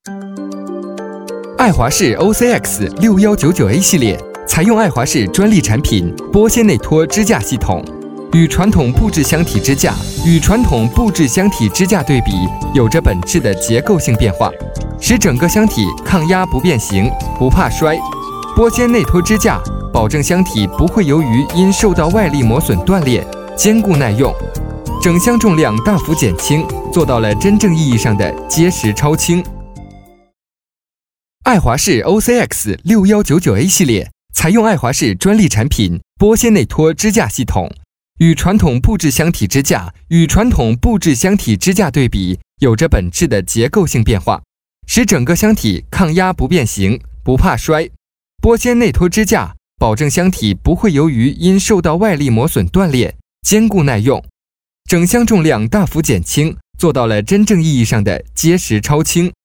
爱华仕 OCX 6199A 系列采用爱华仕专利产品玻纤内托支架系统，与传统布质箱体支架对比，有着本质的结构性变化，使整个箱体抗压不变形、不怕摔。玻纤内托支架保证箱体不会由于因受到外力磨损断裂，坚固耐用。整箱重量大幅减轻，做到了真正意义上的结实超轻。爱华仕 OCX 6199A 系列采用爱华仕专利产品玻纤内托支架系统，与传统布质箱体支架对比，有着本质的结构性变化，使整个箱体抗压不变形、不怕摔。玻纤内托支架保证箱体不会由于因受到外力磨损断裂，坚固耐用。整箱重量大幅减轻，做到了真正意义上的结实超轻。